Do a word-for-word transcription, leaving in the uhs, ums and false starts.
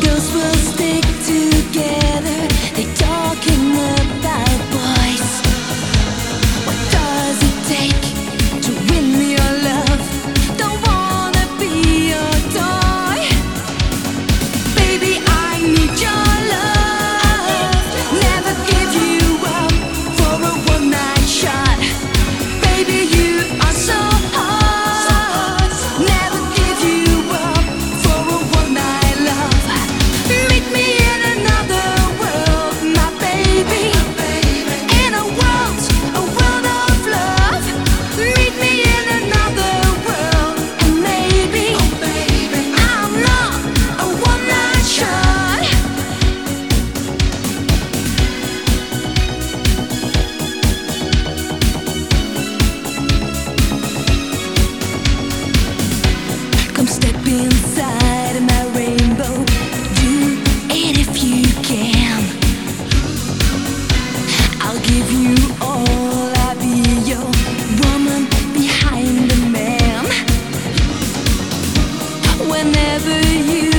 Girls will stick together. They talking about boys. What does it take to win your love? Don't wanna be your toy. Baby, I need your love. Never give you up for a one night shot. Baby, you are so hot. Never give you up for a one night love. Meet me in another world, my baby. In a world, a world of love. Meet me in another world, and maybe I'm not a one night shot. Come step inside my rainbow. Do it if you can. I'll give you all. I'll be your woman behind the man. Whenever you